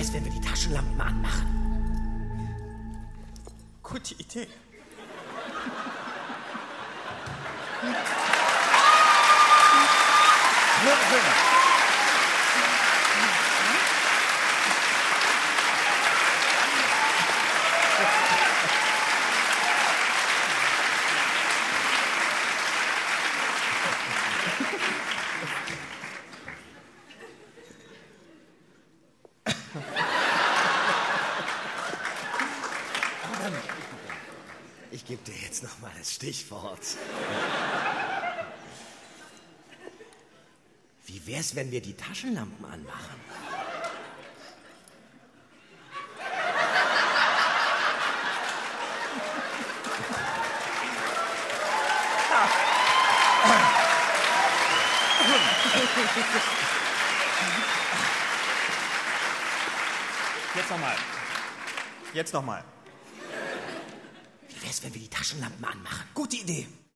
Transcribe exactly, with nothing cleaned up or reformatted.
wär's, wenn wir die Taschenlampen anmachen? Gute Idee. Ich gebe dir jetzt noch mal das Stichwort. Wie wär's, wenn wir die Taschenlampen anmachen? Jetzt nochmal. Jetzt nochmal. Wie wär's, wenn wir die Taschenlampen anmachen? Gute Idee.